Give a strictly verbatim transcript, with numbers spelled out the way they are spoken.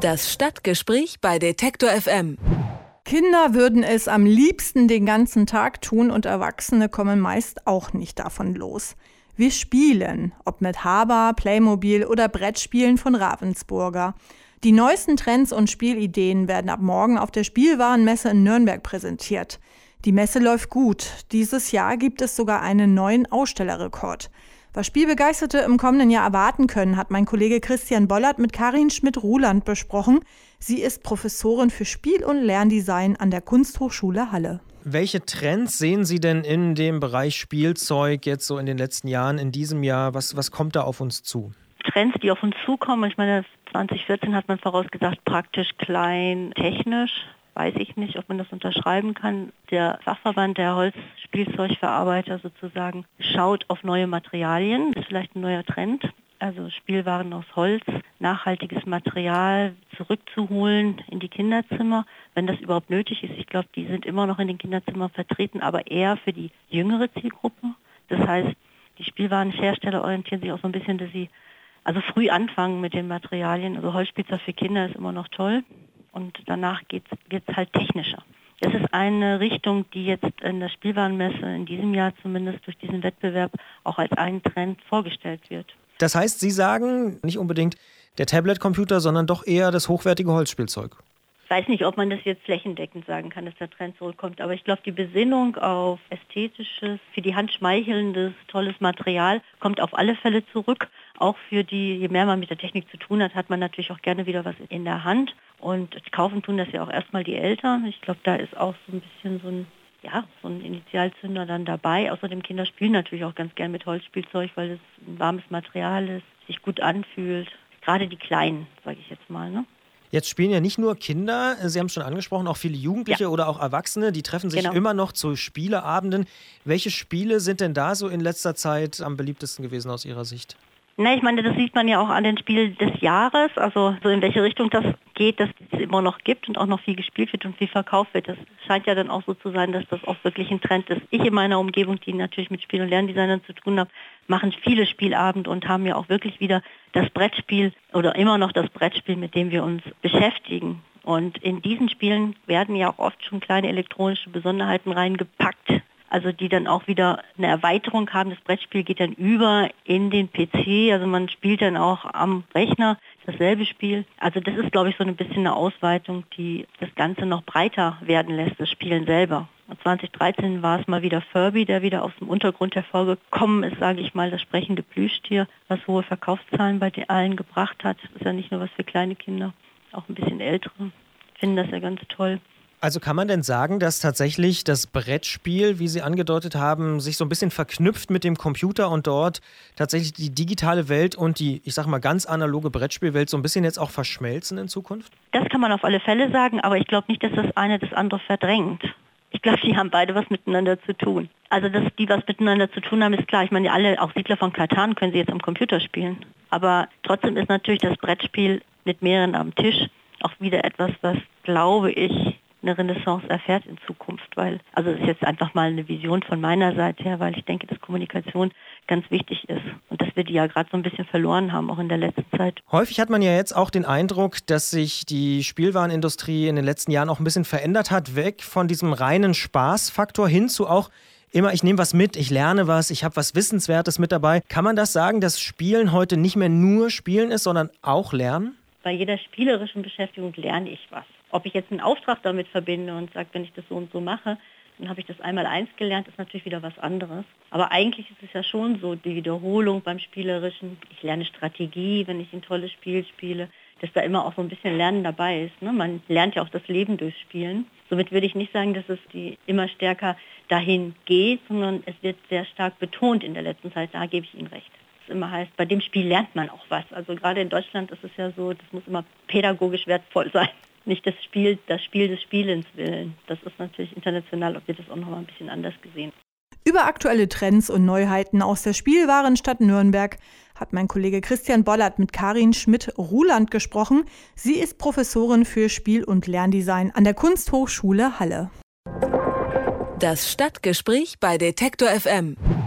Das Stadtgespräch bei Detektor F M. Kinder würden es am liebsten den ganzen Tag tun und Erwachsene kommen meist auch nicht davon los. Wir spielen, ob mit Haber, Playmobil oder Brettspielen von Ravensburger. Die neuesten Trends und Spielideen werden ab morgen auf der Spielwarenmesse in Nürnberg präsentiert. Die Messe läuft gut. Dieses Jahr gibt es sogar einen neuen Ausstellerrekord. Was Spielbegeisterte im kommenden Jahr erwarten können, hat mein Kollege Christian Bollert mit Karin Schmidt-Ruhland besprochen. Sie ist Professorin für Spiel- und Lerndesign an der Kunsthochschule Halle. Welche Trends sehen Sie denn in dem Bereich Spielzeug jetzt so in den letzten Jahren, in diesem Jahr? Was, was kommt da auf uns zu? Trends, die auf uns zukommen, ich meine, zwanzig vierzehn hat man vorausgesagt, praktisch, klein, technisch. Weiß ich nicht, ob man das unterschreiben kann. Der Fachverband der Holzspielzeugverarbeiter sozusagen schaut auf neue Materialien. Das ist vielleicht ein neuer Trend. Also Spielwaren aus Holz, nachhaltiges Material zurückzuholen in die Kinderzimmer, wenn das überhaupt nötig ist. Ich glaube, die sind immer noch in den Kinderzimmern vertreten, aber eher für die jüngere Zielgruppe. Das heißt, die Spielwarenhersteller orientieren sich auch so ein bisschen, dass sie also früh anfangen mit den Materialien. Also Holzspielzeug für Kinder ist immer noch toll. Und danach geht es halt technischer. Das ist eine Richtung, die jetzt in der Spielwarenmesse in diesem Jahr zumindest durch diesen Wettbewerb auch als ein Trend vorgestellt wird. Das heißt, Sie sagen nicht unbedingt der Tablet-Computer, sondern doch eher das hochwertige Holzspielzeug. Ich weiß nicht, ob man das jetzt flächendeckend sagen kann, dass der Trend zurückkommt, aber ich glaube, die Besinnung auf ästhetisches, für die Hand schmeichelndes, tolles Material kommt auf alle Fälle zurück. Auch für die, je mehr man mit der Technik zu tun hat, hat man natürlich auch gerne wieder was in der Hand. Und kaufen tun das ja auch erstmal die Eltern. Ich glaube, da ist auch so ein bisschen so ein, ja, so ein Initialzünder dann dabei. Außerdem Kinder spielen natürlich auch ganz gern mit Holzspielzeug, weil es ein warmes Material ist, sich gut anfühlt. Gerade die Kleinen, sage ich jetzt mal, ne? Jetzt spielen ja nicht nur Kinder, Sie haben es schon angesprochen, auch viele Jugendliche ja. oder auch Erwachsene, die treffen sich genau. immer noch zu Spieleabenden. Welche Spiele sind denn da so in letzter Zeit am beliebtesten gewesen aus Ihrer Sicht? Na, ich meine, das sieht man ja auch an den Spielen des Jahres, also so in welche Richtung das geht, dass es immer noch gibt und auch noch viel gespielt wird und viel verkauft wird. Das scheint ja dann auch so zu sein, dass das auch wirklich ein Trend ist. Ich in meiner Umgebung, die natürlich mit Spiel- und Lerndesignern zu tun habe, machen viele Spielabende und haben ja auch wirklich wieder das Brettspiel oder immer noch das Brettspiel, mit dem wir uns beschäftigen. Und in diesen Spielen werden ja auch oft schon kleine elektronische Besonderheiten reingepackt. Also die dann auch wieder eine Erweiterung haben. Das Brettspiel geht dann über in den P C, also man spielt dann auch am Rechner dasselbe Spiel. Also das ist, glaube ich, so ein bisschen eine Ausweitung, die das Ganze noch breiter werden lässt, das Spielen selber. zwanzig dreizehn war es mal wieder Furby, der wieder aus dem Untergrund hervorgekommen ist, sage ich mal, das sprechende Plüschtier, was hohe Verkaufszahlen bei den allen gebracht hat. Das ist ja nicht nur was für kleine Kinder, auch ein bisschen ältere finden das ja ganz toll. Also kann man denn sagen, dass tatsächlich das Brettspiel, wie Sie angedeutet haben, sich so ein bisschen verknüpft mit dem Computer und dort tatsächlich die digitale Welt und die, ich sag mal, ganz analoge Brettspielwelt so ein bisschen jetzt auch verschmelzen in Zukunft? Das kann man auf alle Fälle sagen, aber ich glaube nicht, dass das eine das andere verdrängt. Ich glaube, die haben beide was miteinander zu tun. Also, dass die was miteinander zu tun haben, ist klar. Ich meine, alle, auch Siedler von Catan können sie jetzt am Computer spielen. Aber trotzdem ist natürlich das Brettspiel mit mehreren am Tisch auch wieder etwas, was, glaube ich, eine Renaissance erfährt in Zukunft, weil, also das ist jetzt einfach mal eine Vision von meiner Seite her, weil ich denke, dass Kommunikation ganz wichtig ist und dass wir die ja gerade so ein bisschen verloren haben, auch in der letzten Zeit. Häufig hat man ja jetzt auch den Eindruck, dass sich die Spielwarenindustrie in den letzten Jahren auch ein bisschen verändert hat, weg von diesem reinen Spaßfaktor hin zu auch immer, ich nehme was mit, ich lerne was, ich habe was Wissenswertes mit dabei. Kann man das sagen, dass Spielen heute nicht mehr nur Spielen ist, sondern auch Lernen? Bei jeder spielerischen Beschäftigung lerne ich was. Ob ich jetzt einen Auftrag damit verbinde und sage, wenn ich das so und so mache, dann habe ich das einmal eins gelernt, ist natürlich wieder was anderes. Aber eigentlich ist es ja schon so, die Wiederholung beim Spielerischen. Ich lerne Strategie, wenn ich ein tolles Spiel spiele, dass da immer auch so ein bisschen Lernen dabei ist. Ne? Man lernt ja auch das Leben durch Spielen. Somit würde ich nicht sagen, dass es die immer stärker dahin geht, sondern es wird sehr stark betont in der letzten Zeit. Da gebe ich Ihnen recht. Das immer heißt, bei dem Spiel lernt man auch was. Also gerade in Deutschland ist es ja so, das muss immer pädagogisch wertvoll sein. Nicht das Spiel, das Spiel des Spielens willen. Das ist natürlich international, ob wir das auch noch mal ein bisschen anders gesehen. Über aktuelle Trends und Neuheiten aus der Spielwarenstadt Nürnberg hat mein Kollege Christian Bollert mit Karin Schmidt-Ruhland gesprochen. Sie ist Professorin für Spiel- und Lerndesign an der Kunsthochschule Halle. Das Stadtgespräch bei Detektor F M.